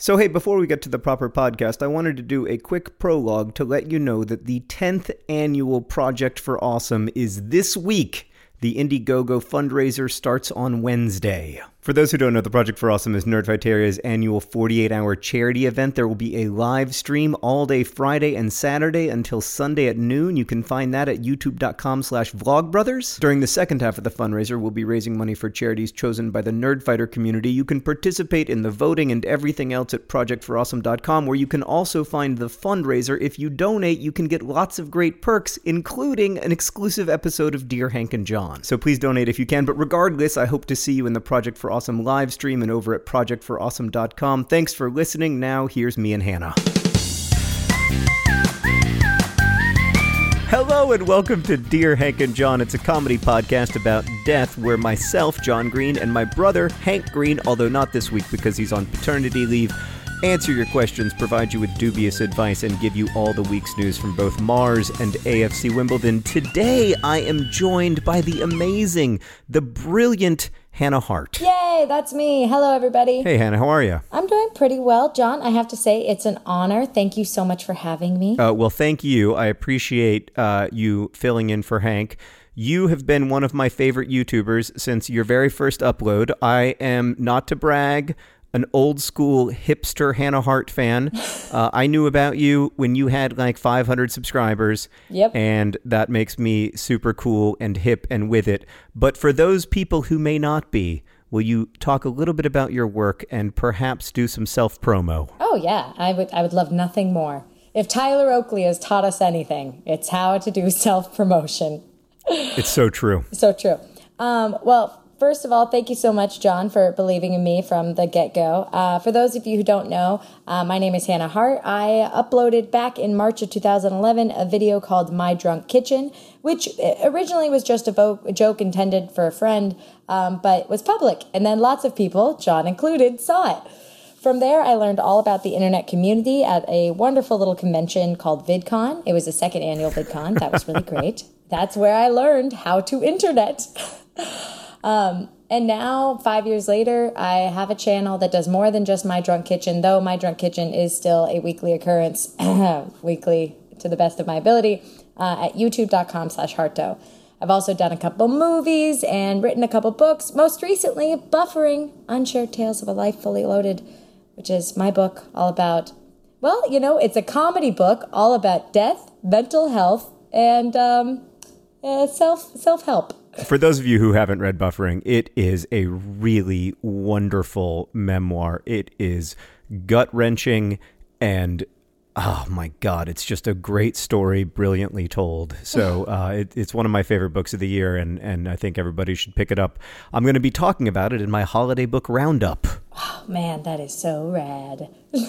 So hey, before we get to the proper podcast, I wanted to do a quick prologue to let you know that the 10th annual Project for Awesome is this week. The Indiegogo fundraiser starts on Wednesday. For those who don't know, the Project for Awesome is Nerdfighteria's annual 48-hour charity event. There will be a live stream all day Friday and Saturday until Sunday at noon. You can find that at youtube.com/vlogbrothers. During the second half of the fundraiser, we'll be raising money for charities chosen by the Nerdfighter community. You can participate in the voting and everything else at projectforawesome.com, where you can also find the fundraiser. If you donate, you can get lots of great perks, including an exclusive episode of Dear Hank and John. So please donate if you can. But regardless, I hope to see you in the Project for Awesome live stream and over at projectforawesome.com. Thanks for listening. Now, here's me and Hannah. Hello and welcome to Dear Hank and John. It's a comedy podcast about death where myself, John Green, and my brother, Hank Green, although not this week because he's on paternity leave, answer your questions, provide you with dubious advice, and give you all the week's news from both Mars and AFC Wimbledon. Today, I am joined by the amazing, the brilliant Hannah Hart. Yay, that's me. Hello, everybody. Hey, Hannah, how are you? I'm doing pretty well, John. I have to say, it's an honor. Thank you so much for having me. Well, thank you. I appreciate you filling in for Hank. You have been one of my favorite YouTubers since your very first upload. I am, not to brag, an old school hipster Hannah Hart fan. I knew about you when you had like 500 subscribers. Yep. And that makes me super cool and hip and with it. But for those people who may not be, will you talk a little bit about your work and perhaps do some self-promo? Oh, yeah. I would love nothing more. If Tyler Oakley has taught us anything, it's how to do self-promotion. It's so true. So true. Well, first of all, thank you so much, John, for believing in me from the get-go. For those of you who don't know, my name is Hannah Hart. I uploaded back in March of 2011 a video called My Drunk Kitchen, which originally was just a joke intended for a friend, but was public. And then lots of people, John included, saw it. From there, I learned all about the internet community at a wonderful little convention called VidCon. It was the second annual VidCon. That was really great. That's where I learned how to internet. And now, 5 years later, I have a channel that does more than just My Drunk Kitchen, though My Drunk Kitchen is still a weekly occurrence, weekly to the best of my ability, at youtube.com/Harto. I've also done a couple movies and written a couple books, most recently, Buffering, Unshared Tales of a Life Fully Loaded, which is my book all about, well, you know, it's a comedy book all about death, mental health, and self-help. For those of you who haven't read Buffering, it is a really wonderful memoir. It is gut-wrenching and, oh my God, it's just a great story, brilliantly told. So it's one of my favorite books of the year, and I think everybody should pick it up. I'm going to be talking about it in my holiday book roundup. Oh, man, that is so rad.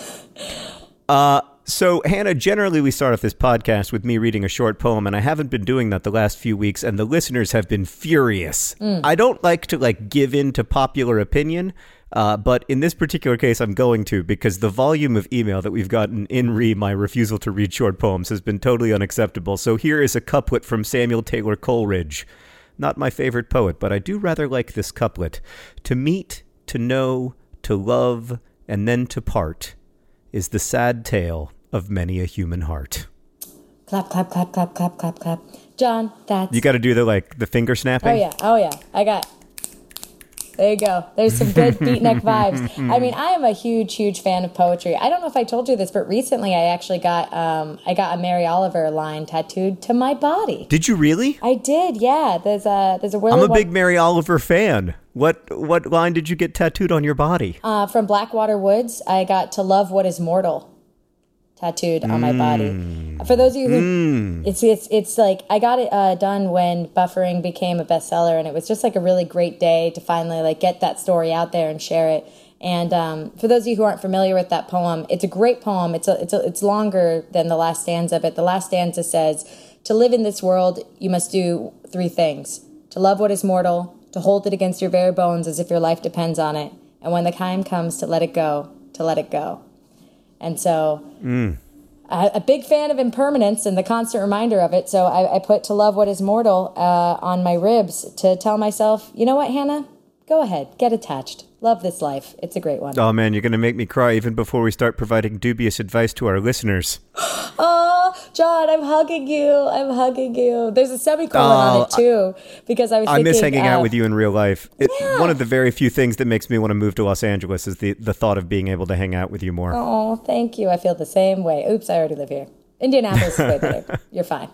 So, Hannah, generally we start off this podcast with me reading a short poem, and I haven't been doing that the last few weeks, and the listeners have been furious. I don't like to, give in to popular opinion, but in this particular case, I'm going to, because the volume of email that we've gotten in my refusal to read short poems has been totally unacceptable. So here is a couplet from Samuel Taylor Coleridge. Not my favorite poet, but I do rather like this couplet. To meet, to know, to love, and then to part is the sad tale of many a human heart. Clap, clap, clap, clap, clap, clap, clap. John, that's... You got to do the finger snapping? Oh, yeah. I got... There you go. There's some good beatnik vibes. I mean, I am a huge, huge fan of poetry. I don't know if I told you this, but recently I actually got a Mary Oliver line tattooed to my body. Did you really? I did, yeah. There's a I'm a big Mary Oliver fan. What line did you get tattooed on your body? From Blackwater Woods, I got "To Love What Is Mortal" tattooed on my body. For those of you who, it's like, I got it done when Buffering became a bestseller, and it was just like a really great day to finally get that story out there and share it. And for those of you who aren't familiar with that poem, it's a great poem. It's longer than the last stanza, but the last stanza says, "To live in this world, you must do 3 things: to love what is mortal, to hold it against your bare bones as if your life depends on it, and when the time comes to let it go, to let it go." And so, a big fan of impermanence and the constant reminder of it. So I put "to love what is mortal" on my ribs to tell myself, you know what, Hannah? Go ahead, get attached. Love this life. It's a great one. Oh, man, you're going to make me cry even before we start providing dubious advice to our listeners. Oh, John, I'm hugging you. I'm hugging you. There's a semicolon on it, too, because I was thinking... I miss hanging out with you in real life. One of the very few things that makes me want to move to Los Angeles is the thought of being able to hang out with you more. Oh, thank you. I feel the same way. Oops, I already live here. Indianapolis is way better. You're fine.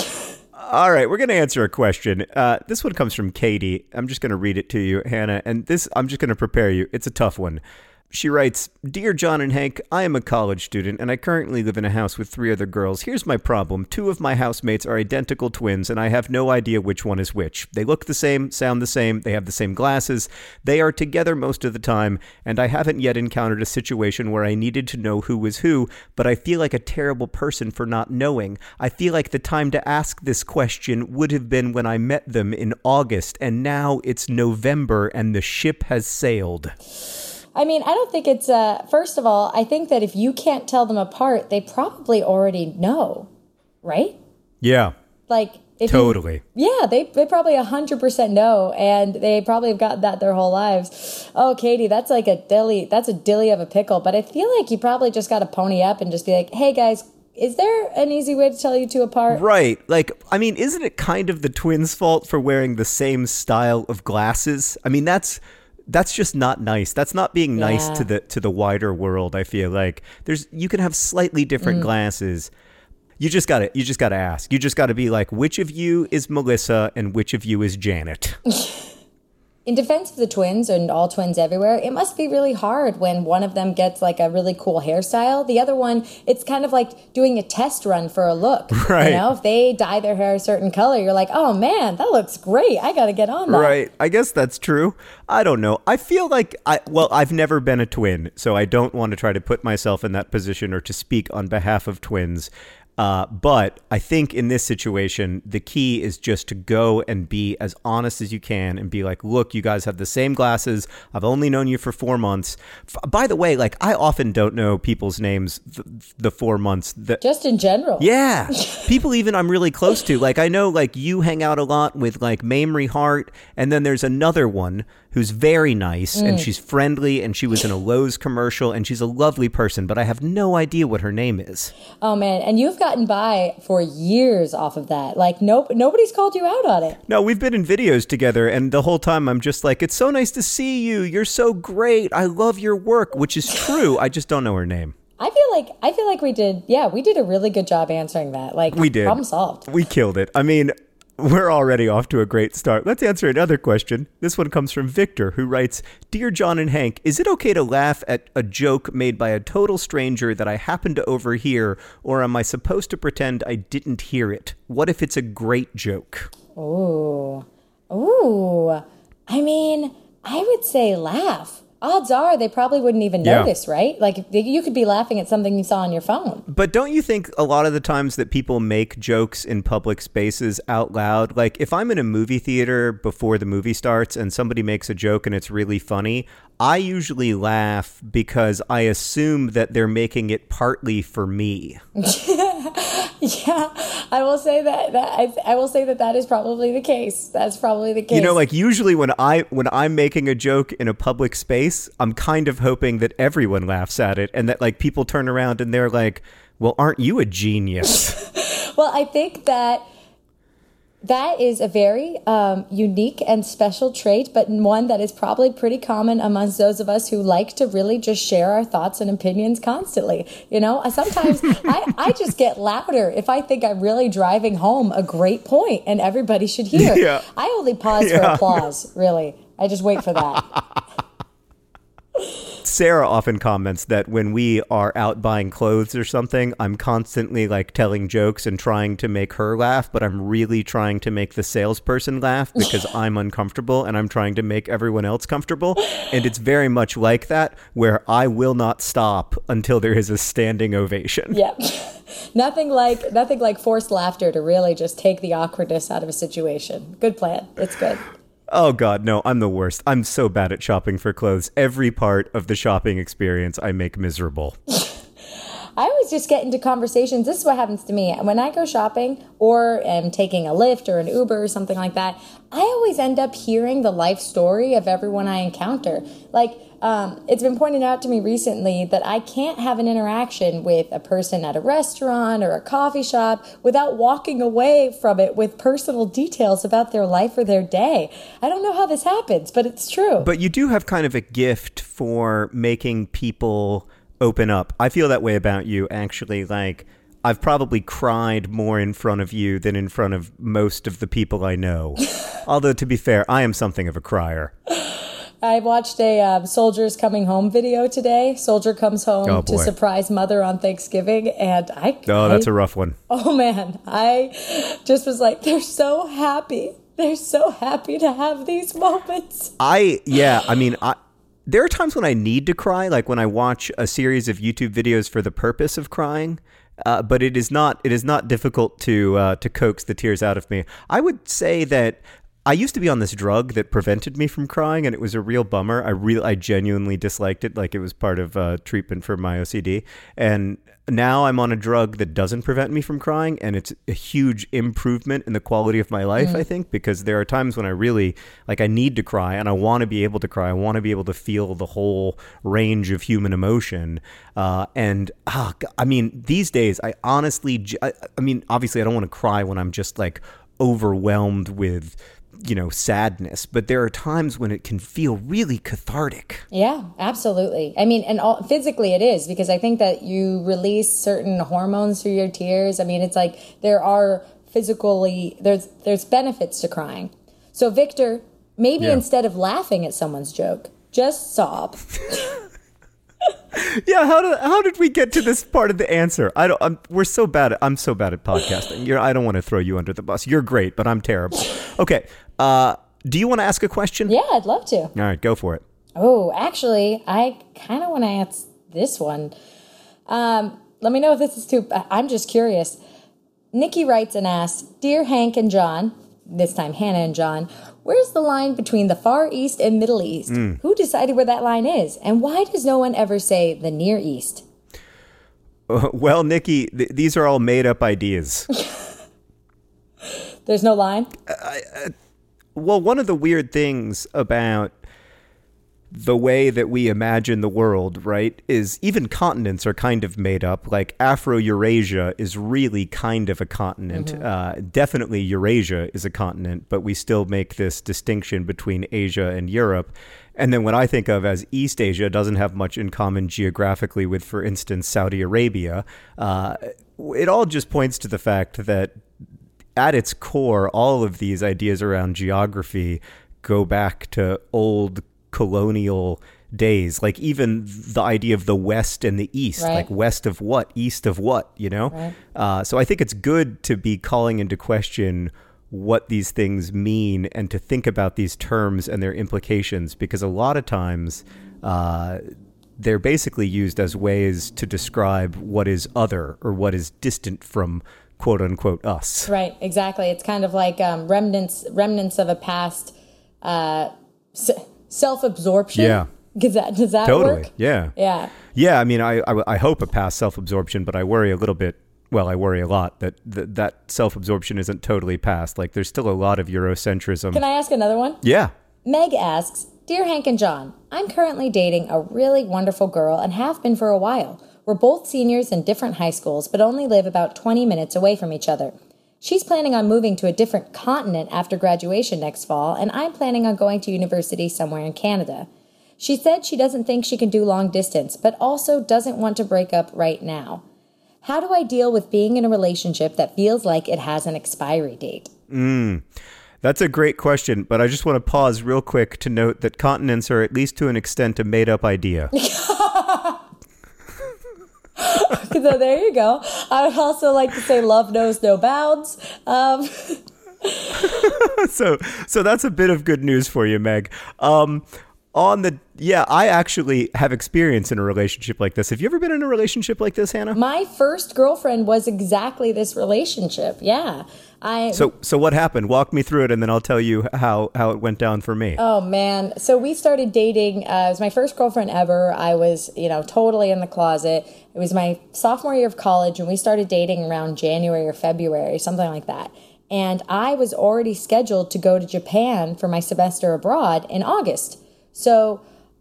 All right, we're going to answer a question. This one comes from Katie. I'm just going to read it to you, Hannah, and I'm just going to prepare you. It's a tough one. She writes, Dear John and Hank, I am a college student, and I currently live in a house with 3 other girls. Here's my problem. 2 of my housemates are identical twins, and I have no idea which one is which. They look the same, sound the same, they have the same glasses. They are together most of the time, and I haven't yet encountered a situation where I needed to know who was who, but I feel like a terrible person for not knowing. I feel like the time to ask this question would have been when I met them in August, and now it's November, and the ship has sailed. I mean, I don't think it's, first of all, I think that if you can't tell them apart, they probably already know, right? Yeah. Like, if totally. They probably 100% know, and they probably have gotten that their whole lives. Oh, Katie, that's like that's a dilly of a pickle, but I feel like you probably just got to pony up and just be like, hey guys, is there an easy way to tell you 2 apart? Right. Like, I mean, isn't it kind of the twins' fault for wearing the same style of glasses? I mean, that's just not nice. That's not being nice to the wider world. I feel like you can have slightly different glasses. You just gotta ask. You just gotta be like, which of you is Melissa and which of you is Janet? In defense of the twins and all twins everywhere, it must be really hard when one of them gets like a really cool hairstyle. The other one, it's kind of like doing a test run for a look. Right. You know, if they dye their hair a certain color, you're like, oh man, that looks great. I got to get on that. Right. I guess that's true. I don't know. I feel like I've never been a twin, so I don't want to try to put myself in that position or to speak on behalf of twins. But I think in this situation, the key is just to go and be as honest as you can and be like, look, you guys have the same glasses. I've only known you for 4 months. By the way, like, I often don't know people's names the 4 months. Just in general. Yeah. People even I'm really close to. Like, I know, like, you hang out a lot with, like, Mamrie Hart, and then there's another one who's very nice, and she's friendly, and she was in a Lowe's commercial, and she's a lovely person, but I have no idea what her name is. Oh, man. And you've gotten by for years off of that. Like, nobody's called you out on it. No, we've been in videos together, and the whole time I'm just like, it's so nice to see you. You're so great. I love your work, which is true. I just don't know her name. I feel like we did a really good job answering that. Like, we did. Problem solved. We killed it. I mean, we're already off to a great start. Let's answer another question. This one comes from Victor, who writes, Dear John and Hank, is it okay to laugh at a joke made by a total stranger that I happen to overhear, or am I supposed to pretend I didn't hear it? What if it's a great joke? Ooh. I mean, I would say laugh. Odds are they probably wouldn't even notice, right? Like, you could be laughing at something you saw on your phone. But don't you think a lot of the times that people make jokes in public spaces out loud, like if I'm in a movie theater before the movie starts and somebody makes a joke and it's really funny, I usually laugh because I assume that they're making it partly for me. Yeah, I will say that is probably the case. That's probably the case. You know, like usually when I'm making a joke in a public space, I'm kind of hoping that everyone laughs at it and that like people turn around and they're like, "Well, aren't you a genius?" Well, I think that is a very unique and special trait, but one that is probably pretty common amongst those of us who like to really just share our thoughts and opinions constantly. You know, sometimes I just get louder if I think I'm really driving home a great point and everybody should hear. Yeah. I only pause for applause, really. I just wait for that. Sarah often comments that when we are out buying clothes or something, I'm constantly like telling jokes and trying to make her laugh, but I'm really trying to make the salesperson laugh because I'm uncomfortable and I'm trying to make everyone else comfortable. And it's very much like that, where I will not stop until there is a standing ovation. Yep. Nothing like forced laughter to really just take the awkwardness out of a situation. Good plan. It's good. Oh, God, no, I'm the worst. I'm so bad at shopping for clothes. Every part of the shopping experience I make miserable. I always just get into conversations. This is what happens to me. When I go shopping or am taking a Lyft or an Uber or something like that, I always end up hearing the life story of everyone I encounter. Like, it's been pointed out to me recently that I can't have an interaction with a person at a restaurant or a coffee shop without walking away from it with personal details about their life or their day. I don't know how this happens, but it's true. But you do have kind of a gift for making people open up. I feel that way about you, actually. Like, I've probably cried more in front of you than in front of most of the people I know. Although, to be fair, I am something of a crier. I watched a Soldiers Coming Home video today. Soldier comes home to surprise mother on Thanksgiving, and that's a rough one. Oh, man. I just was like, they're so happy. They're so happy to have these moments. There are times when I need to cry, like when I watch a series of YouTube videos for the purpose of crying. But it is not difficult to coax the tears out of me. I would say that I used to be on this drug that prevented me from crying, and it was a real bummer. I genuinely disliked it, like it was part of treatment for my OCD. And now I'm on a drug that doesn't prevent me from crying, and it's a huge improvement in the quality of my life, I think, because there are times when I really, I need to cry, and I want to be able to cry. I want to be able to feel the whole range of human emotion. These days, I honestly, obviously I don't want to cry when I'm just, overwhelmed with sadness, but there are times when it can feel really cathartic. Yeah, absolutely. Physically it is, because I think that you release certain hormones through your tears. It's like there are there's benefits to crying. So Victor, maybe instead of laughing at someone's joke, just sob. Yeah, how did we get to this part of the answer? I'm so bad at podcasting. I don't want to throw you under the bus. You're great, but I'm terrible. Okay. Do you want to ask a question? Yeah, I'd love to. All right, go for it. Oh, actually, I kind of want to ask this one. Let me know if this is too... I'm just curious. Nikki writes and asks, Dear Hank and John, this time Hannah and John, where's the line between the Far East and Middle East? Who decided where that line is? And why does no one ever say the Near East? Well, Nikki, these are all made-up ideas. There's no line? Well, one of the weird things about the way that we imagine the world, right, is even continents are kind of made up. Like Afro-Eurasia is really kind of a continent. Definitely Eurasia is a continent, but we still make this distinction between Asia and Europe. And then what I think of as East Asia doesn't have much in common geographically with, for instance, Saudi Arabia. It all just points to the fact that at its core, all of these ideas around geography go back to old colonial days. Like even the idea of the West and the East, right. Like west of what, east of what, Right. So I think it's good to be calling into question what these things mean and to think about these terms and their implications, because a lot of times they're basically used as ways to describe what is other or what is distant from quote unquote us. Right, exactly. It's kind of like remnants of a past self-absorption. Yeah. Does that totally work? Yeah. Yeah. I hope a past self-absorption, but I worry a little bit. Well, I worry a lot that self-absorption isn't totally past. Like there's still a lot of Eurocentrism. Can I ask another one? Yeah. Meg asks, Dear Hank and John, I'm currently dating a really wonderful girl and have been for a while. We're both seniors in different high schools, but only live about 20 minutes away from each other. She's planning on moving to a different continent after graduation next fall, and I'm planning on going to university somewhere in Canada. She said she doesn't think she can do long distance, but also doesn't want to break up right now. How do I deal with being in a relationship that feels like it has an expiry date? That's a great question, but I just want to pause real quick to note that continents are, at least to an extent, a made-up idea. So there you go. I would also like to say love knows no bounds. So that's a bit of good news for you, Meg. I actually have experience in a relationship like this. Have you ever been in a relationship like this, Hannah? My first girlfriend was exactly this relationship. Yeah. So what happened? Walk me through it, and then I'll tell you how it went down for me. Oh, man. So we started dating. It was my first girlfriend ever. I was, totally in the closet. It was my sophomore year of college, and we started dating around January or February, something like that. And I was already scheduled to go to Japan for my semester abroad in August. So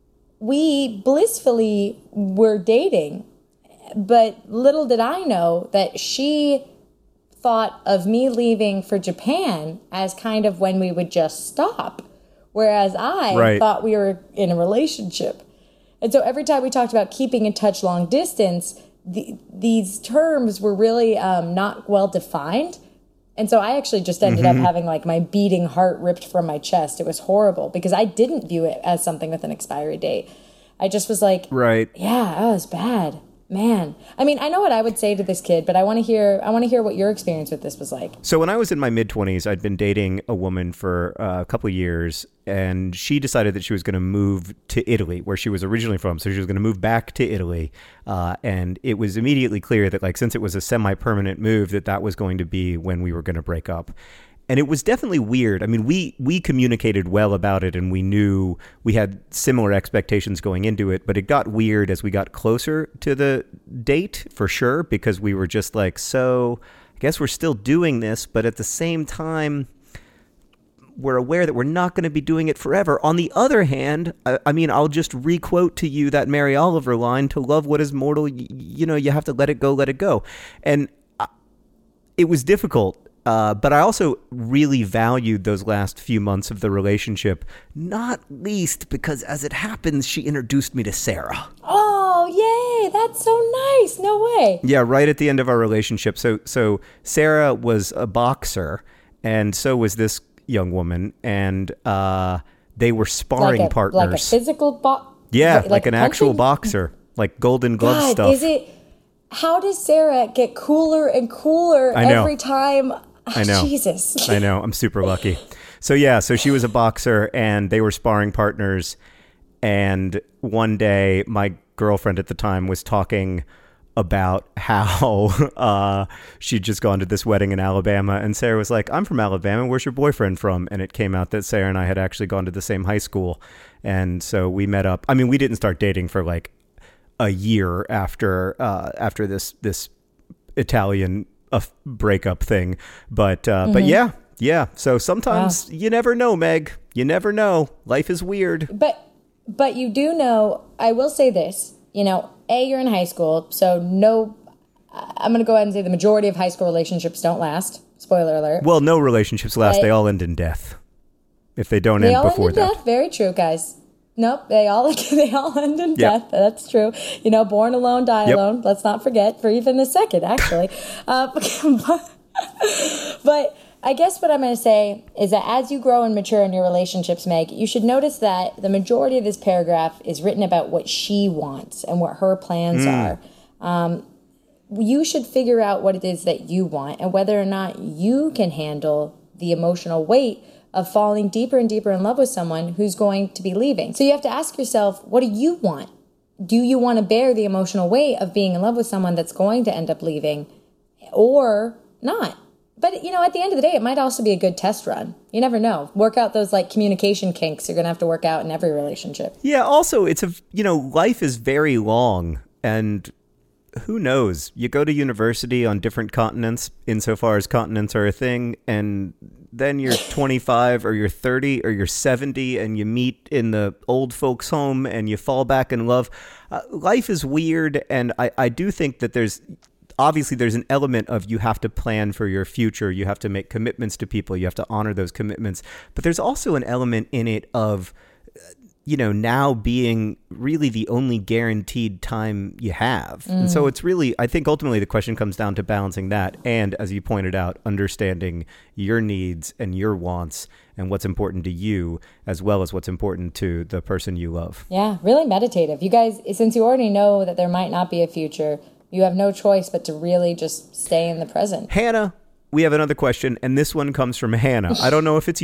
we blissfully were dating, but little did I know that she thought of me leaving for Japan as kind of when we would just stop, whereas I thought we were in a relationship. And so every time we talked about keeping in touch long distance, these terms were really not well defined. And so I actually just ended up having like my beating heart ripped from my chest. It was horrible because I didn't view it as something with an expiry date. I just was like, yeah, that was bad. Man. I mean, I know what I would say to this kid, but I want to hear what your experience with this was like. So when I was in my mid-20s, I'd been dating a woman for a couple of years, and she decided that she was going to move to Italy, where she was originally from. So she was going to move back to Italy. And it was immediately clear that, like, since it was a semi-permanent move, that was going to be when we were going to break up. And it was definitely weird. I mean, we communicated well about it, and we knew we had similar expectations going into it, but it got weird as we got closer to the date, for sure, because we were just like, so I guess we're still doing this, but at the same time, we're aware that we're not going to be doing it forever. On the other hand, I mean, I'll just re-quote to you that Mary Oliver line, to love what is mortal, you have to let it go, let it go. And it was difficult. But I also really valued those last few months of the relationship, not least because, as it happens, she introduced me to Sarah. Oh, yay! That's so nice. No way. Yeah, right at the end of our relationship. So Sarah was a boxer, and so was this young woman, and they were sparring partners. Like a physical box? Yeah, like an actual boxer, like Golden Glove stuff. How does Sarah get cooler and cooler every time? I know. Jesus. I know. I'm super lucky. So she was a boxer, and they were sparring partners. And one day, my girlfriend at the time was talking about how she'd just gone to this wedding in Alabama. And Sarah was like, I'm from Alabama. Where's your boyfriend from? And it came out that Sarah and I had actually gone to the same high school. And so we met up. I mean, we didn't start dating for like a year after this Italian breakup thing, but yeah. So sometimes you never know, Meg. You never know. Life is weird. But you do know. I will say this. You're in high school, so no. I'm going to go ahead and say the majority of high school relationships don't last. Spoiler alert. Well, no relationships last. They all end in death. If they don't end before that. Death. Very true, guys. Nope, they all end in death. That's true. Born alone, die alone. Let's not forget for even a second, actually. But I guess what I'm going to say is that as you grow and mature in your relationships, Meg, you should notice that the majority of this paragraph is written about what she wants and what her plans are. You should figure out what it is that you want and whether or not you can handle the emotional weight of falling deeper and deeper in love with someone who's going to be leaving. So you have to ask yourself, what do you want? Do you want to bear the emotional weight of being in love with someone that's going to end up leaving or not? But, at the end of the day, it might also be a good test run. You never know. Work out those communication kinks you're going to have to work out in every relationship. Yeah. Also, it's life is very long, and who knows? You go to university on different continents, insofar as continents are a thing, and then you're 25 or you're 30 or you're 70 and you meet in the old folks' home and you fall back in love. Life is weird, and I do think that there's an element of you have to plan for your future. You have to make commitments to people. You have to honor those commitments. But there's also an element in it of now being really the only guaranteed time you have. And so it's really, I think ultimately the question comes down to balancing that. And as you pointed out, understanding your needs and your wants and what's important to you, as well as what's important to the person you love. Yeah, really meditative. You guys, since you already know that there might not be a future, you have no choice but to really just stay in the present. Hannah, we have another question, and this one comes from Hannah. I don't know if it's you,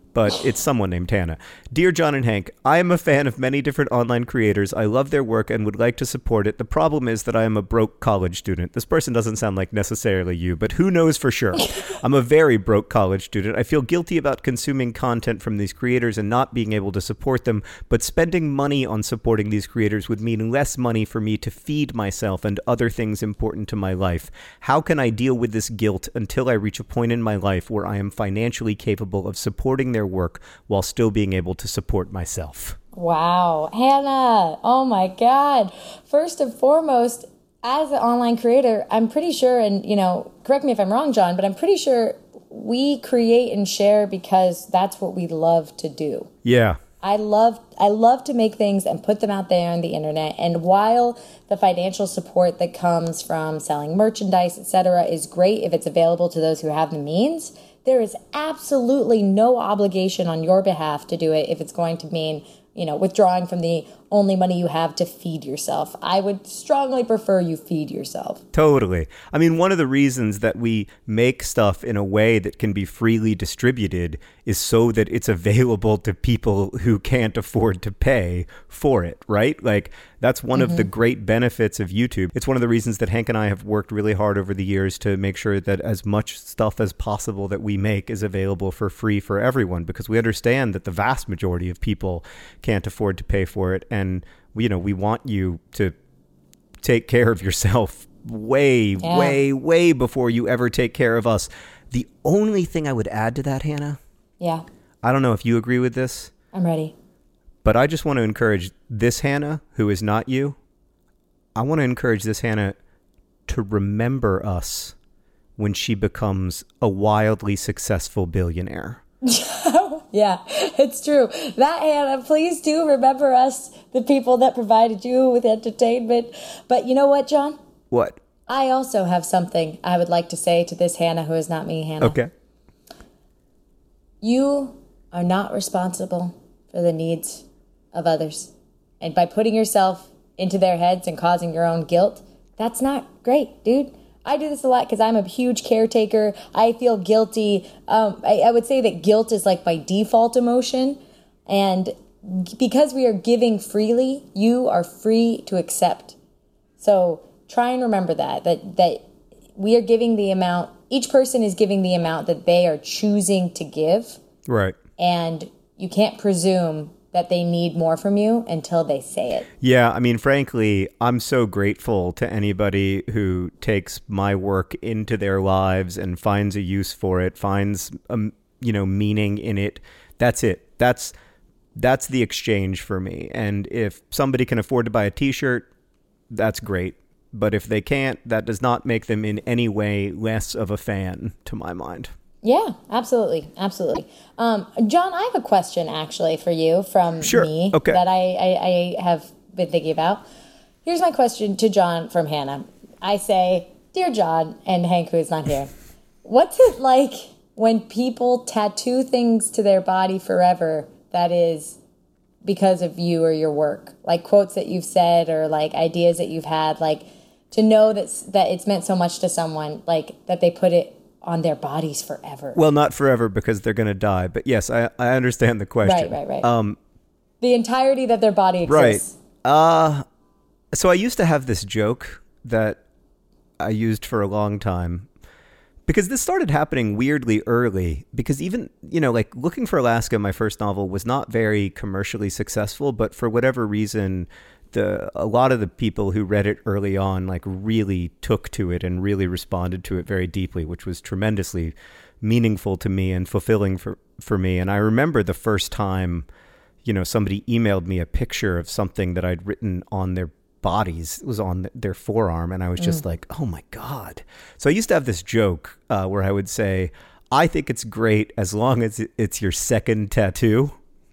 but it's someone named Hannah. Dear John and Hank, I am a fan of many different online creators. I love their work and would like to support it. The problem is that I am a broke college student. This person doesn't sound like necessarily you, but who knows for sure? I'm a very broke college student. I feel guilty about consuming content from these creators and not being able to support them, but spending money on supporting these creators would mean less money for me to feed myself and other things important to my life. How can I deal with this guilt until I reach a point in my life where I am financially capable of supporting their work while still being able to support myself? Wow. Hannah, oh my God. First and foremost, as an online creator, I'm pretty sure, and correct me if I'm wrong, John, but I'm pretty sure we create and share because that's what we love to do. Yeah. I love to make things and put them out there on the internet. And while the financial support that comes from selling merchandise, etc., is great if it's available to those who have the means, there is absolutely no obligation on your behalf to do it if it's going to mean, withdrawing from the only money you have to feed yourself. I would strongly prefer you feed yourself. Totally. I mean, one of the reasons that we make stuff in a way that can be freely distributed is so that it's available to people who can't afford to pay for it, right? Like, that's one of the great benefits of YouTube. It's one of the reasons that Hank and I have worked really hard over the years to make sure that as much stuff as possible that we make is available for free for everyone, because we understand that the vast majority of people can't afford to pay for it. And, we want you to take care of yourself way before you ever take care of us. The only thing I would add to that, Hannah. Yeah. I don't know if you agree with this. I'm ready. But I just want to encourage this Hannah, who is not you. I want to encourage this Hannah to remember us when she becomes a wildly successful billionaire. Yeah, it's true. That, Hannah, please do remember us, the people that provided you with entertainment. But you know what, John? What? I also have something I would like to say to this Hannah who is not me, Hannah. Okay. You are not responsible for the needs of others. And by putting yourself into their heads and causing your own guilt, that's not great, dude. I do this a lot because I'm a huge caretaker. I feel guilty. I would say that guilt is like my default emotion. And because we are giving freely, you are free to accept. So try and remember that we are giving the amount, each person is giving the amount that they are choosing to give. Right. And you can't presume that they need more from you until they say it. Yeah, I mean, frankly, I'm so grateful to anybody who takes my work into their lives and finds a use for it, finds meaning in it. That's it. That's the exchange for me. And if somebody can afford to buy a t-shirt, that's great. But if they can't, that does not make them in any way less of a fan, to my mind. Yeah, absolutely. Absolutely. John, I have a question actually for you from me that I have been thinking about. Here's my question to John from Hannah. I say, Dear John and Hank, who is not here, what's it like when people tattoo things to their body forever that is because of you or your work? Like quotes that you've said or like ideas that you've had, like to know that it's meant so much to someone, like that they put it on their bodies forever. Well, not forever because they're going to die. But yes, I understand the question. Right. The entirety that their body exists. Right. So I used to have this joke that I used for a long time because this started happening weirdly early because even, like Looking for Alaska, my first novel, was not very commercially successful, but for whatever reason, a lot of the people who read it early on like really took to it and really responded to it very deeply, which was tremendously meaningful to me and fulfilling for me. And I remember the first time, somebody emailed me a picture of something that I'd written on their bodies. It was on their forearm. And I was just like, oh my God. So I used to have this joke where I would say, I think it's great as long as it's your second tattoo.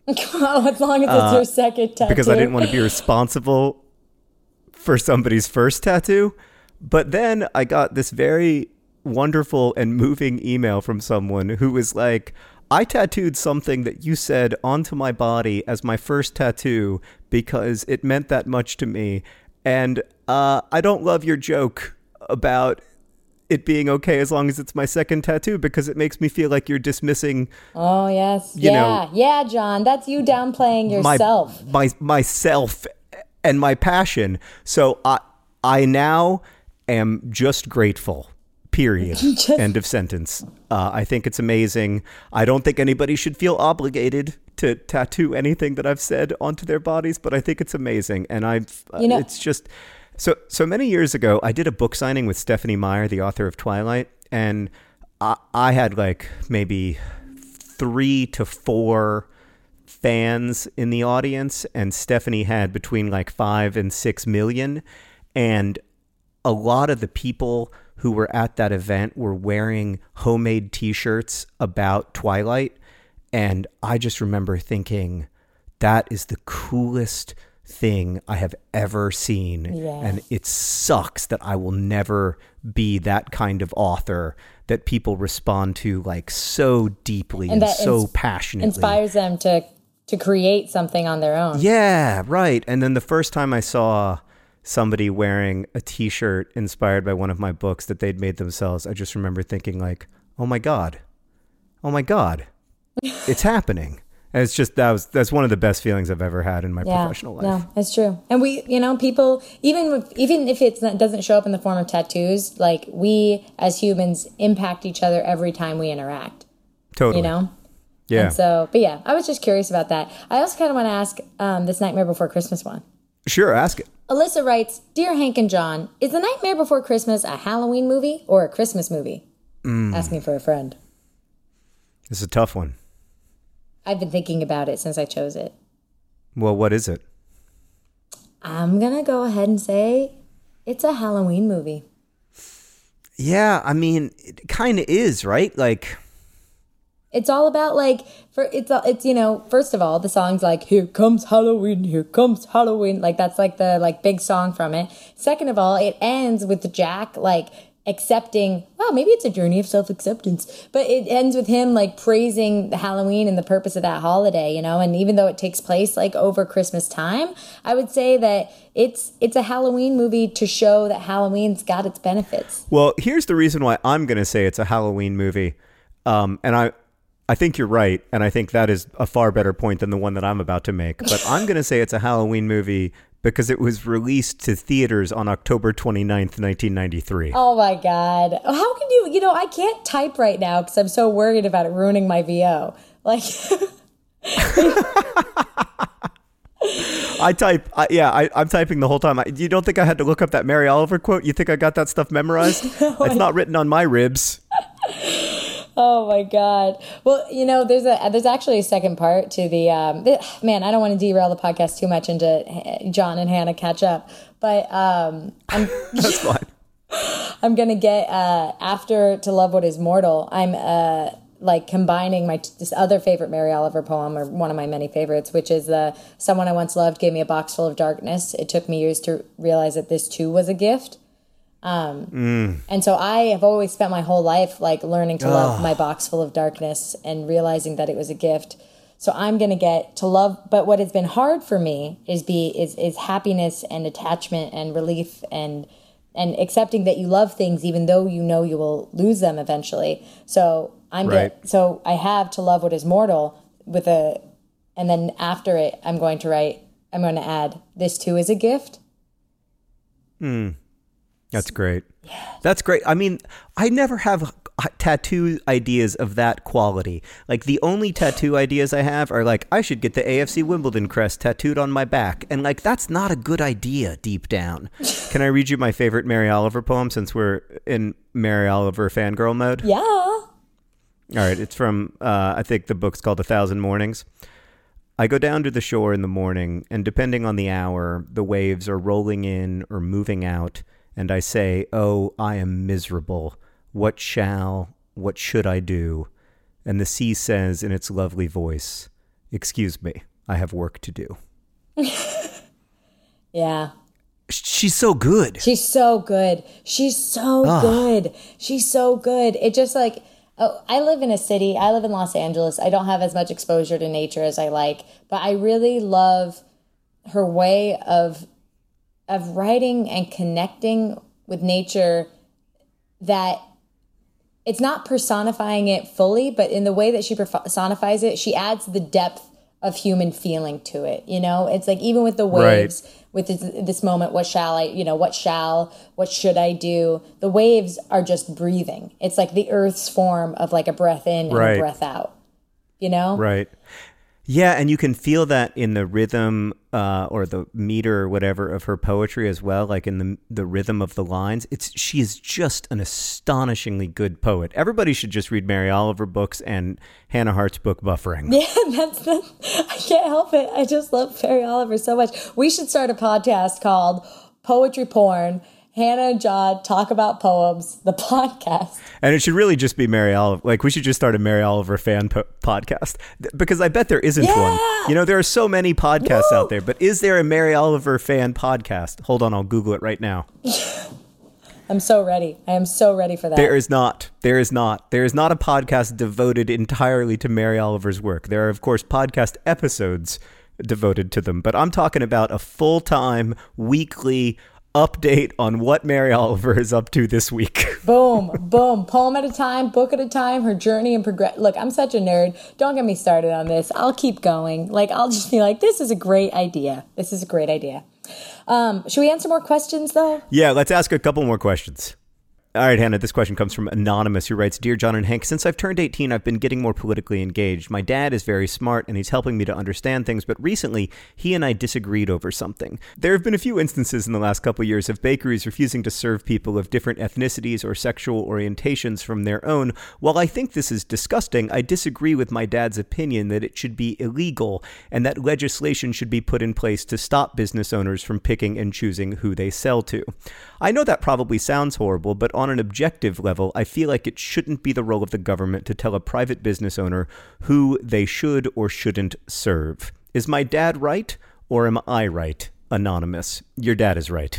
As long as it's your second tattoo. Because I didn't want to be responsible for somebody's first tattoo. But then I got this very wonderful and moving email from someone who was like, I tattooed something that you said onto my body as my first tattoo because it meant that much to me. And I don't love your joke about it being okay as long as it's my second tattoo, because it makes me feel like you're dismissing. Oh, yes. Yeah, John. That's you downplaying yourself. Myself and my passion. So I now am just grateful. Period. End of sentence. I think it's amazing. I don't think anybody should feel obligated to tattoo anything that I've said onto their bodies, but I think it's amazing. And it's just so many years ago, I did a book signing with Stephenie Meyer, the author of Twilight, and I had like maybe 3 to 4 fans in the audience, and Stephenie had between like 5 and 6 million, and a lot of the people who were at that event were wearing homemade t-shirts about Twilight. And I just remember thinking, that is the coolest thing I have ever seen. Yes. And it sucks that I will never be that kind of author that people respond to like so deeply and so passionately. Inspires them to create something on their own. Yeah, right. And then the first time I saw somebody wearing a t-shirt inspired by one of my books that they'd made themselves, I just remember thinking like, oh my God, it's happening. And it's just, that's one of the best feelings I've ever had in my professional life. No, it's true. And we, people, even if it doesn't show up in the form of tattoos, like we as humans impact each other every time we interact. Totally. Yeah. And so, but yeah, I was just curious about that. I also kind of want to ask this Nightmare Before Christmas one. Sure, ask it. Alyssa writes, Dear Hank and John, is The Nightmare Before Christmas a Halloween movie or a Christmas movie? Asking for a friend. This is a tough one. I've been thinking about it since I chose it. Well, what is it? I'm going to go ahead and say it's a Halloween movie. Yeah, I mean, it kind of is, right? Like, it's all about first of all, the song's like, here comes Halloween. Like that's like the big song from it. Second of all, it ends with Jack like accepting, well, maybe it's a journey of self-acceptance, but it ends with him like praising the Halloween and the purpose of that holiday, and even though it takes place like over Christmas time, I would say that it's a Halloween movie to show that Halloween's got its benefits. Well, here's the reason why I'm going to say it's a Halloween movie. And I think you're right, and I think that is a far better point than the one that I'm about to make. But I'm going to say it's a Halloween movie because it was released to theaters on October 29th, 1993. Oh, my God. How can you, I can't type right now because I'm so worried about it ruining my VO. Like, I'm typing the whole time. You don't think I had to look up that Mary Oliver quote? You think I got that stuff memorized? No, it's not written on my ribs. Oh my God. Well, there's actually a second part to the, man, I don't want to derail the podcast too much into John and Hannah catch up, but, that's fine. I'm going to get, after To Love What Is Mortal, I'm, combining this other favorite Mary Oliver poem, or one of my many favorites, which is Someone I Once Loved Gave Me a Box Full of Darkness. It took me years to realize that this too was a gift. And so I have always spent my whole life like learning to love my box full of darkness and realizing that it was a gift. So I'm going to get to love. But what has been hard for me is happiness and attachment and relief and accepting that you love things, even though you know you will lose them eventually. So so I have To Love What Is Mortal and then after it, I'm going to add, this too is a gift. That's great. Yeah. That's great. I mean, I never have tattoo ideas of that quality. Like the only tattoo ideas I have are like, I should get the AFC Wimbledon crest tattooed on my back. And like, that's not a good idea deep down. Can I read you my favorite Mary Oliver poem since we're in Mary Oliver fangirl mode? Yeah. All right. It's from, I think the book's called 1,000 Mornings. I go down to the shore in the morning, and depending on the hour, the waves are rolling in or moving out. And I say, oh, I am miserable. What should I do? And the sea says in its lovely voice, excuse me, I have work to do. Yeah. She's so good. She's so good. She's so good. She's so good. It just like, I live in a city. I live in Los Angeles. I don't have as much exposure to nature as I like, but I really love her way of writing and connecting with nature that it's not personifying it fully, but in the way that she personifies it, she adds the depth of human feeling to it. You know, it's like even with the waves, with this moment, what should I do? The waves are just breathing. It's like the earth's form of like a breath in and a breath out, you know? Right. Yeah, and you can feel that in the rhythm or the meter or whatever of her poetry as well, like in the rhythm of the lines. She is just an astonishingly good poet. Everybody should just read Mary Oliver books and Hannah Hart's book Buffering. Yeah, I can't help it. I just love Mary Oliver so much. We should start a podcast called Poetry Porn. Hannah and John talk about poems, the podcast. And it should really just be Mary Oliver. Like, we should just start a Mary Oliver fan podcast. Because I bet there isn't one. You know, there are so many podcasts out there. But is there a Mary Oliver fan podcast? Hold on, I'll Google it right now. I'm so ready. I am so ready for that. There is not. There is not a podcast devoted entirely to Mary Oliver's work. There are, of course, podcast episodes devoted to them. But I'm talking about a full-time, weekly update on what Mary Oliver is up to this week. Boom, boom. Poem at a time, book at a time, her journey and progress. Look, I'm such a nerd. Don't get me started on this. I'll keep going. Like, I'll just be like, this is a great idea. This is a great idea. Should we answer more questions, though? Yeah, let's ask a couple more questions. All right, Hannah, this question comes from Anonymous, who writes, Dear John and Hank, since I've turned 18, I've been getting more politically engaged. My dad is very smart, and he's helping me to understand things, but recently, he and I disagreed over something. There have been a few instances in the last couple of years of bakeries refusing to serve people of different ethnicities or sexual orientations from their own. While I think this is disgusting, I disagree with my dad's opinion that it should be illegal and that legislation should be put in place to stop business owners from picking and choosing who they sell to. I know that probably sounds horrible, but on an objective level, I feel like it shouldn't be the role of the government to tell a private business owner who they should or shouldn't serve. Is my dad right, or am I right? Anonymous. Your dad is right.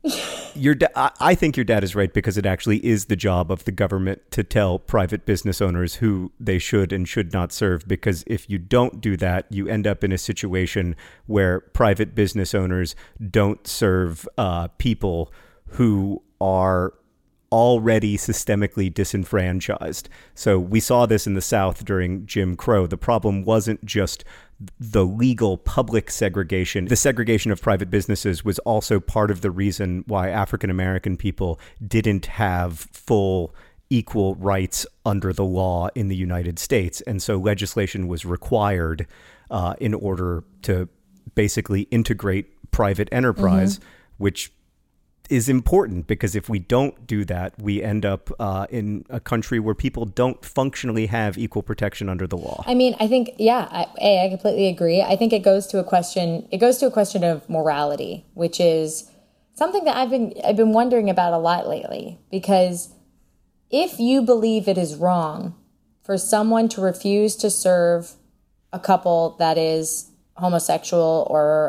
I think your dad is right because it actually is the job of the government to tell private business owners who they should and should not serve, because if you don't do that, you end up in a situation where private business owners don't serve people who are already systemically disenfranchised. So we saw this in the South during Jim Crow. The problem wasn't just the legal public segregation. The segregation of private businesses was also part of the reason why African American people didn't have full equal rights under the law in the United States. And so legislation was required in order to basically integrate private enterprise, which is important, because if we don't do that, we end up in a country where people don't functionally have equal protection under the law. I mean, I think, I completely agree. I think it goes to a question of morality, which is something that I've been wondering about a lot lately, because if you believe it is wrong for someone to refuse to serve a couple that is homosexual or,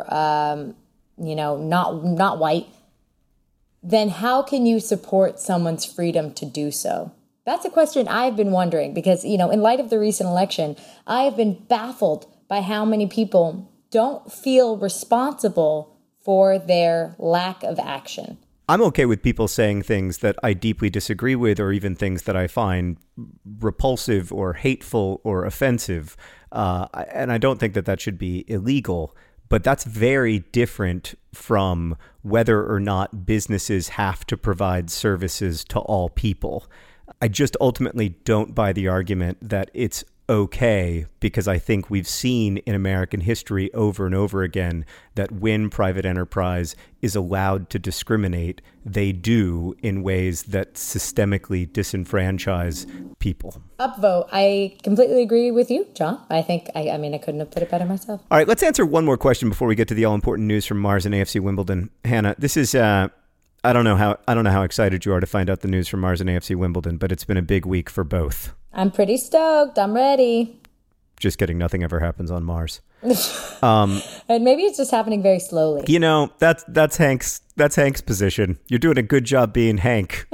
not white, then how can you support someone's freedom to do so? That's a question I've been wondering because, in light of the recent election, I have been baffled by how many people don't feel responsible for their lack of action. I'm okay with people saying things that I deeply disagree with, or even things that I find repulsive or hateful or offensive. And I don't think that should be illegal. But that's very different from whether or not businesses have to provide services to all people. I just ultimately don't buy the argument that it's okay, because I think we've seen in American history over and over again that when private enterprise is allowed to discriminate, they do in ways that systemically disenfranchise people. Upvote. I completely agree with you, John. I think, I couldn't have put it better myself. All right, let's answer one more question before we get to the all-important news from Mars and AFC Wimbledon. Hannah, this is, I don't know how excited you are to find out the news from Mars and AFC Wimbledon, but it's been a big week for both. I'm pretty stoked. I'm ready. Just kidding. Nothing ever happens on Mars. And maybe it's just happening very slowly. That's Hank's position. You're doing a good job being Hank.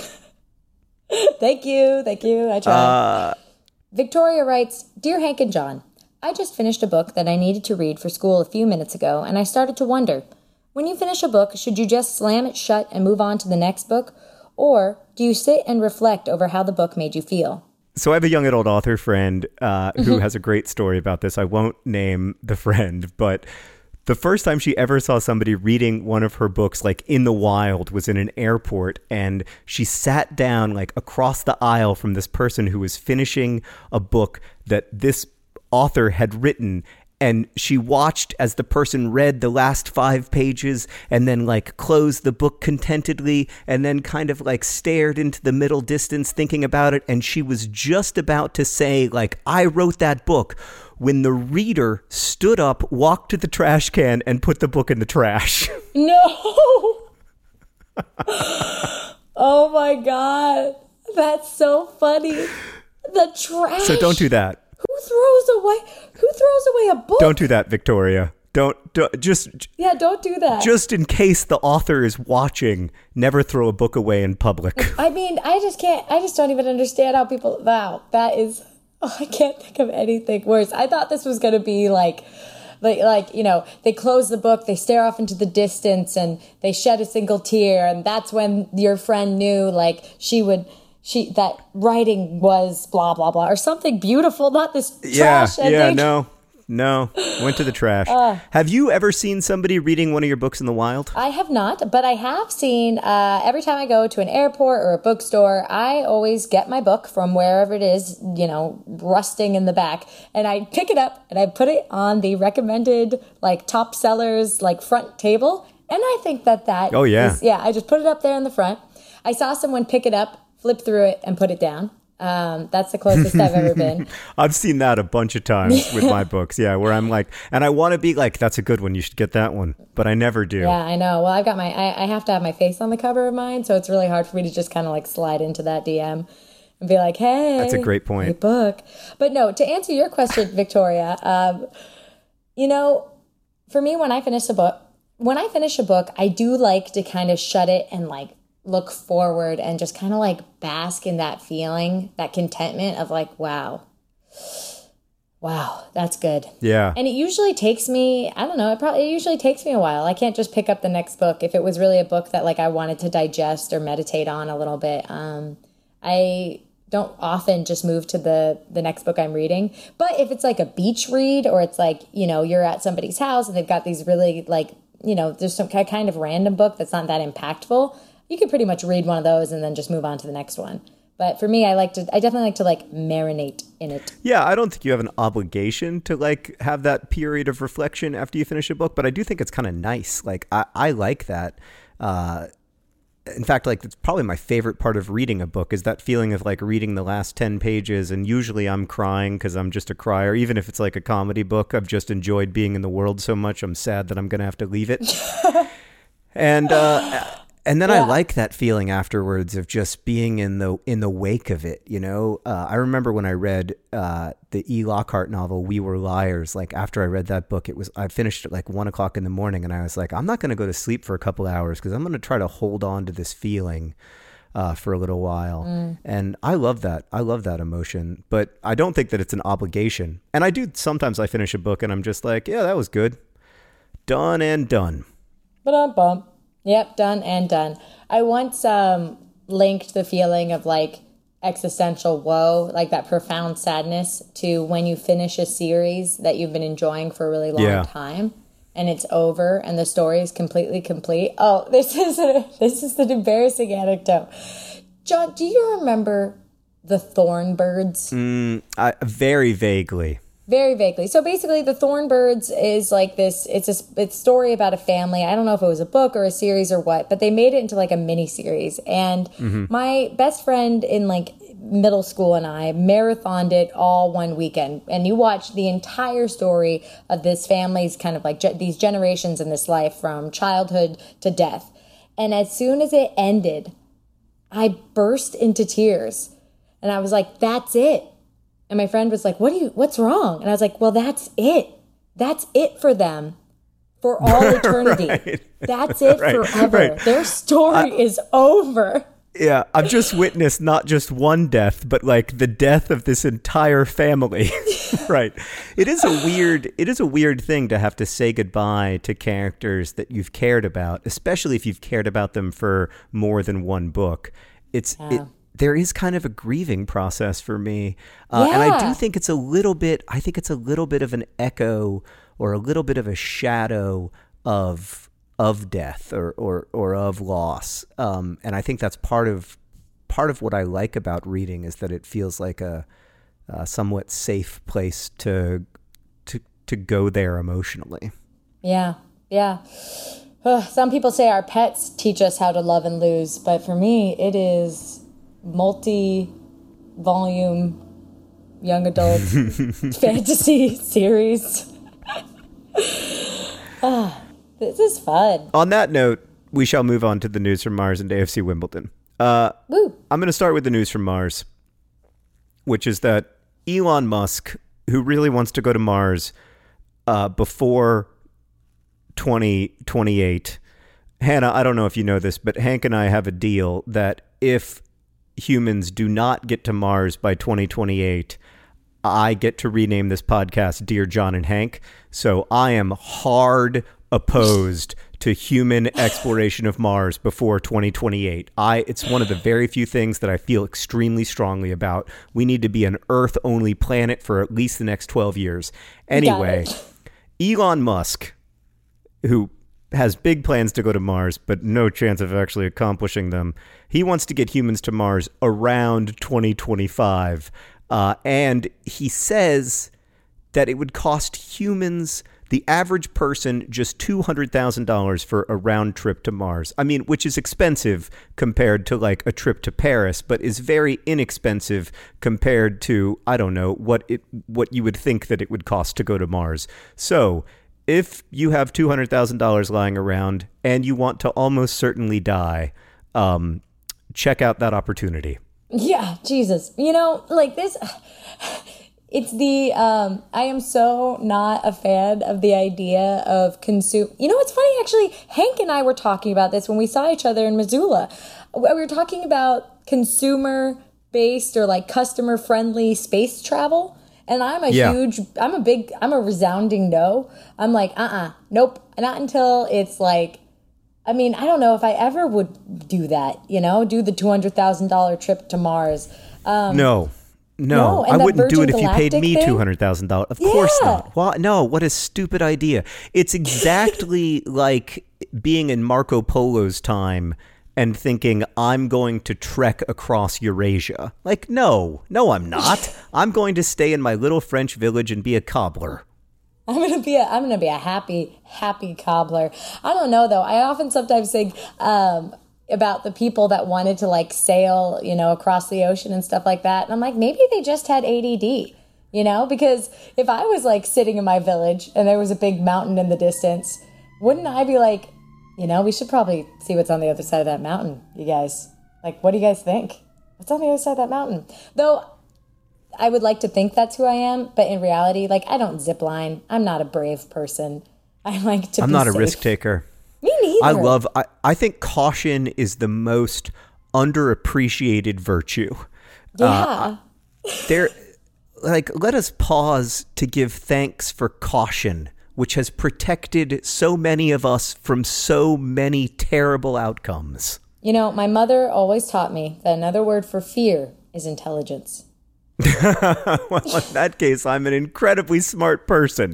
Thank you. I tried. Victoria writes, Dear Hank and John, I just finished a book that I needed to read for school a few minutes ago, and I started to wonder, when you finish a book, should you just slam it shut and move on to the next book? Or do you sit and reflect over how the book made you feel? So I have a young adult author friend who has a great story about this. I won't name the friend, but the first time she ever saw somebody reading one of her books, like in the wild, was in an airport, and she sat down like across the aisle from this person who was finishing a book that this author had written. And she watched as the person read the last 5 pages and then like closed the book contentedly and then kind of like stared into the middle distance thinking about it. And she was just about to say like, I wrote that book, when the reader stood up, walked to the trash can and put the book in the trash. No. Oh my God. That's so funny. The trash. So don't do that. Who throws away a book? Don't do that, Victoria. Don't do that. Just in case the author is watching, never throw a book away in public. I mean, I just don't even understand how people, wow, that is, I can't think of anything worse. I thought this was going to be like, you know, they close the book, they stare off into the distance and they shed a single tear. And that's when your friend knew like that writing was blah, blah, blah, or something beautiful, not this trash ending. No, went to the trash. Have you ever seen somebody reading one of your books in the wild? I have not, but I have seen, every time I go to an airport or a bookstore, I always get my book from wherever it is, you know, rusting in the back, and I pick it up and I put it on the recommended, like, top sellers, like, front table, and I think that oh, yeah. I just put it up there in the front. I saw someone pick it up, flip through it, and put it down. That's the closest I've ever been. I've seen that a bunch of times with my books. Yeah, where I'm like, and I want to be like, that's a good one. You should get that one. But I never do. Yeah, I know. Well, I've got I have to have my face on the cover of mine. So it's really hard for me to just kind of like slide into that DM and be like, hey. That's a great point. Great book. But no, to answer your question, Victoria, you know, for me, when I finish a book, I do like to kind of shut it and like look forward and just kind of like bask in that feeling, that contentment of like, wow, that's good. Yeah. And it usually takes me, I don't know, it usually takes me a while. I can't just pick up the next book. If it was really a book that like I wanted to digest or meditate on a little bit, I don't often just move to the next book I'm reading. But if it's like a beach read, or it's like, you know, you're at somebody's house and they've got these really like, you know, there's some kind of random book that's not that impactful, you can pretty much read one of those and then just move on to the next one. But for me, I definitely like to like marinate in it. Yeah, I don't think you have an obligation to like have that period of reflection after you finish a book, but I do think it's kind of nice. Like I like that. In fact, like it's probably my favorite part of reading a book is that feeling of like reading the last 10 pages. And usually I'm crying because I'm just a crier. Even if it's like a comedy book, I've just enjoyed being in the world so much. I'm sad that I'm going to have to leave it. And then I like that feeling afterwards of just being in the wake of it, you know? I remember when I read the E. Lockhart novel, We Were Liars. Like after I read that book, I finished at like 1:00 in the morning, and I was like, I'm not going to go to sleep for a couple hours because I'm going to try to hold on to this feeling for a little while. And I love that. I love that emotion, but I don't think that it's an obligation. And I do sometimes I finish a book and I'm just like, yeah, that was good. Done and done. Ba-dum-bum. Yep, done and done. I once linked the feeling of like existential woe, like that profound sadness, to when you finish a series that you've been enjoying for a really long time and it's over and the story is completely complete. Oh, this is an embarrassing anecdote. John, do you remember the Thornbirds? Very vaguely. Very vaguely. So basically, The Thornbirds is like this, it's a story about a family. I don't know if it was a book or a series or what, but they made it into like a mini series. And my best friend in like middle school and I marathoned it all one weekend. And you watch the entire story of this family's kind of like these generations in this life from childhood to death. And as soon as it ended, I burst into tears. And I was like, that's it. And my friend was like, what's wrong? And I was like, well, that's it. That's it for them for all eternity. Right. That's it forever. Right. Their story is over. Yeah, I've just witnessed not just one death, but like the death of this entire family. Right. It is a weird thing to have to say goodbye to characters that you've cared about, especially if you've cared about them for more than one book. There is kind of a grieving process for me. And I do think it's a little bit of an echo or a little bit of a shadow of death or of loss. And I think that's part of what I like about reading is that it feels like a somewhat safe place to go there emotionally. Yeah. Some people say our pets teach us how to love and lose, but for me, it is multi-volume young adult fantasy series. This is fun. On that note, we shall move on to the news from Mars and AFC Wimbledon. I'm going to start with the news from Mars, which is that Elon Musk, who really wants to go to Mars before 2028. Hannah, I don't know if you know this, but Hank and I have a deal that if humans do not get to Mars by 2028, I get to rename this podcast Dear John and Hank. So I am hard opposed to human exploration of Mars before 2028. It's one of the very few things that I feel extremely strongly about. We need to be an Earth-only planet for at least the next 12 years. Anyway, Elon Musk, who has big plans to go to Mars, but no chance of actually accomplishing them, he wants to get humans to Mars around 2025. And he says that it would cost humans, the average person, just $200,000 for a round trip to Mars. I mean, which is expensive compared to like a trip to Paris, but is very inexpensive compared to, I don't know, what you would think that it would cost to go to Mars. So if you have $200,000 lying around and you want to almost certainly die, check out that opportunity. Yeah, Jesus. Like this, it's I am so not a fan of the idea of it's funny, actually, Hank and I were talking about this when we saw each other in Missoula. We were talking about consumer-based or like customer-friendly space travel. And I'm a resounding no. I'm like, nope, not until it's like, I mean, I don't know if I ever would do that, do the $200,000 trip to Mars. No, I wouldn't do it if you paid me $200,000. Of course not. Well, no, what a stupid idea. It's exactly like being in Marco Polo's time and thinking, I'm going to trek across Eurasia. Like, no, I'm not. I'm going to stay in my little French village and be a cobbler. I'm gonna be a happy cobbler. I don't know though. I often sometimes think about the people that wanted to like sail, across the ocean and stuff like that. And I'm like, maybe they just had ADD, because if I was like sitting in my village and there was a big mountain in the distance, wouldn't I be like, we should probably see what's on the other side of that mountain, you guys. Like, what do you guys think? What's on the other side of that mountain? Though I would like to think that's who I am, but in reality, like, I don't zip line. I'm not a brave person. I like to I'm be not safe. a risk taker. Me neither. I think caution is the most underappreciated virtue. Yeah. Let us pause to give thanks for caution, which has protected so many of us from so many terrible outcomes. My mother always taught me that another word for fear is intelligence. Well, in that case, I'm an incredibly smart person.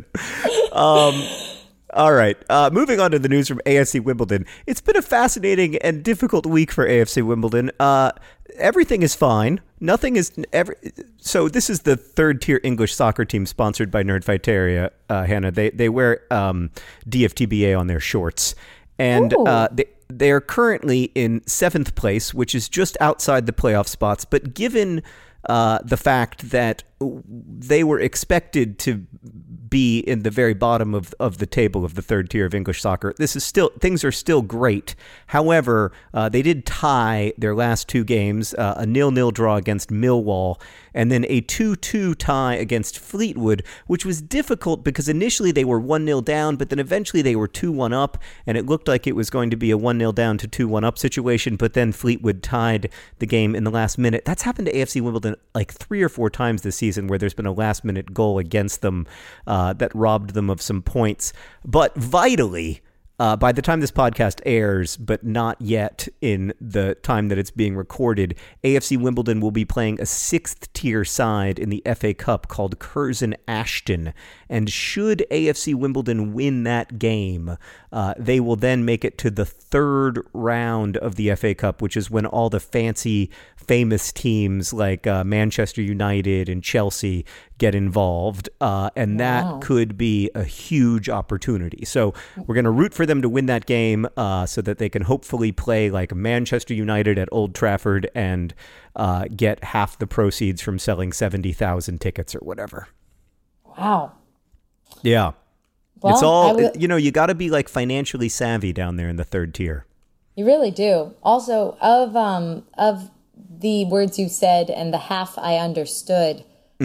All right. Moving on to the news from AFC Wimbledon. It's been a fascinating and difficult week for AFC Wimbledon. Everything is fine. Nothing is ever. So this is the third tier English soccer team sponsored by Nerdfighteria, Hannah. They wear DFTBA on their shorts. And they are currently in 7th place, which is just outside the playoff spots. But given the fact that they were expected to be in the very bottom of the table of the third tier of English soccer, things are still great. However, they did tie their last two games, a 0-0 draw against Millwall, and then a 2-2 tie against Fleetwood, which was difficult because initially they were 1-0 down, but then eventually they were 2-1 up, and it looked like it was going to be a 1-0 down to 2-1 up situation, but then Fleetwood tied the game in the last minute. That's happened to AFC Wimbledon like 3 or 4 times this season. season where there's been a last-minute goal against them that robbed them of some points. But vitally, by the time this podcast airs, but not yet in the time that it's being recorded, AFC Wimbledon will be playing a 6th-tier side in the FA Cup called Curzon Ashton. And should AFC Wimbledon win that game, they will then make it to the 3rd round of the FA Cup, which is when all the fancy, famous teams like Manchester United and Chelsea get involved. And that could be a huge opportunity. So we're going to root for them to win that game so that they can hopefully play like Manchester United at Old Trafford and get half the proceeds from selling 70,000 tickets or whatever. Wow. Yeah. Well, it's all, you got to be like financially savvy down there in the 3rd tier. You really do. Also, of the words you said and the half I understood,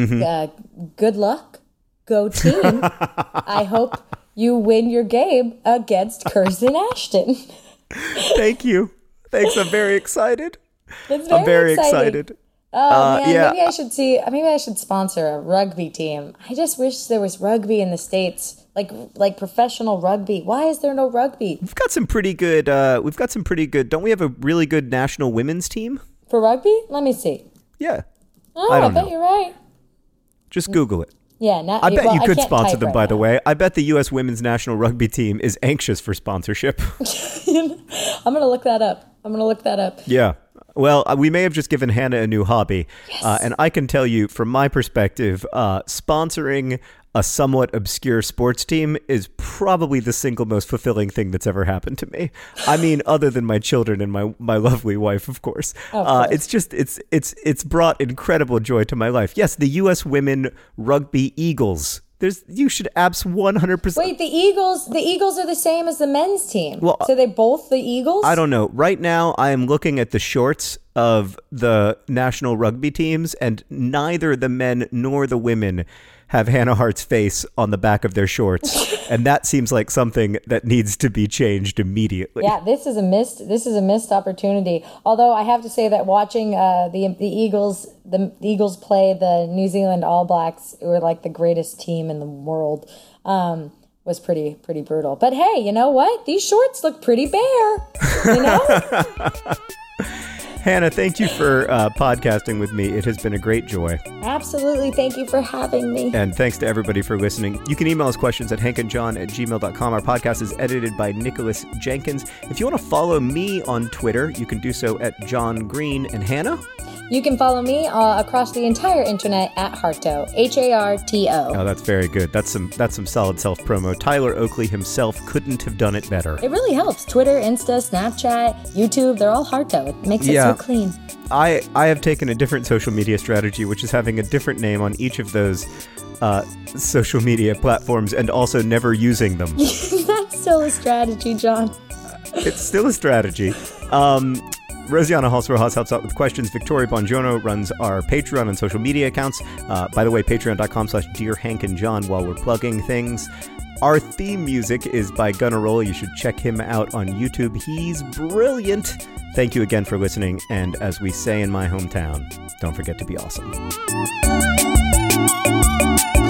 good luck. Go team. I hope you win your game against Curzon Ashton. Thank you. Thanks. I'm very excited. I'm very excited. Oh man, yeah. Maybe I should sponsor a rugby team. I just wish there was rugby in the States, like professional rugby. Why is there no rugby? We've got some pretty good. Don't we have a really good national women's team for rugby? Let me see. Yeah. Oh, I bet you're right. Just Google it. Yeah, I bet you could sponsor them, by the way. I bet the U.S. women's national rugby team is anxious for sponsorship. I'm going to look that up. Yeah. Well, we may have just given Hannah a new hobby. Yes. And I can tell you, from my perspective, sponsoring a somewhat obscure sports team is probably the single most fulfilling thing that's ever happened to me. I mean, other than my children and my lovely wife, of course. It's just it's brought incredible joy to my life. Yes, the U.S. Women Rugby Eagles. You should abs 100%. Wait, the Eagles are the same as the men's team. Well, so they both the Eagles? I don't know. Right now, I am looking at the shorts of the national rugby teams, and neither the men nor the women have Hannah Hart's face on the back of their shorts, and that seems like something that needs to be changed immediately. Yeah, this is a missed opportunity. Although I have to say that watching the Eagles play the New Zealand All Blacks, who are like the greatest team in the world, was pretty brutal. But hey, you know what? These shorts look pretty bare. You know. Hannah, thank you for podcasting with me. It has been a great joy. Absolutely. Thank you for having me. And thanks to everybody for listening. You can email us questions at hankandjohn@gmail.com. Our podcast is edited by Nicholas Jenkins. If you want to follow me on Twitter, you can do so at John Green. And Hannah? You can follow me across the entire internet at Harto, Harto. Oh, that's very good. That's some solid self-promo. Tyler Oakley himself couldn't have done it better. It really helps. Twitter, Insta, Snapchat, YouTube, they're all Harto. It makes it so clean. I have taken a different social media strategy, which is having a different name on each of those social media platforms and also never using them. That's still a strategy, John. It's still a strategy. Rosianna Halsrojas helps out with questions. Victoria Bongiorno runs our Patreon and social media accounts. By the way, patreon.com/DearHankandJohn while we're plugging things. Our theme music is by Gunnarolla. You should check him out on YouTube. He's brilliant. Thank you again for listening. And as we say in my hometown, don't forget to be awesome.